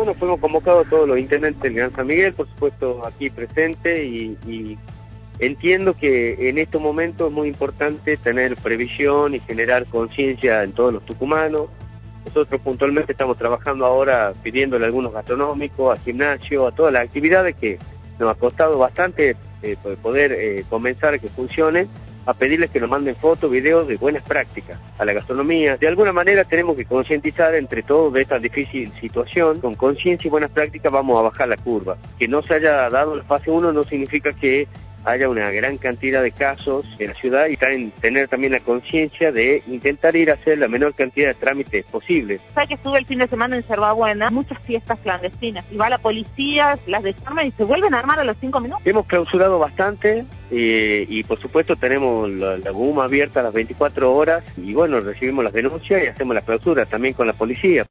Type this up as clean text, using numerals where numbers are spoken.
Bueno, fuimos convocados todos los intendentes del Gran San Miguel, por supuesto aquí presente, y entiendo que en estos momentos es muy importante tener previsión y generar conciencia en todos los tucumanos. Nosotros puntualmente estamos trabajando ahora pidiéndole a algunos gastronómicos, a gimnasio, a todas las actividades que nos ha costado bastante poder comenzar a que funcionen, a pedirles que nos manden fotos, videos de buenas prácticas a la gastronomía. De alguna manera tenemos que concientizar entre todos de esta difícil situación. Con conciencia y buenas prácticas vamos a bajar la curva. Que no se haya dado la fase 1 no significa que haya una gran cantidad de casos en la ciudad, y tener también la conciencia de intentar ir a hacer la menor cantidad de trámites posibles. Sabe que estuve el fin de semana en Yerbabuena, muchas fiestas clandestinas, y va la policía, las desarma y se vuelven a armar a los 5 minutos. Hemos clausurado bastante y por supuesto tenemos la GUM abierta a las 24 horas y bueno, recibimos las denuncias y hacemos la clausura también con la policía.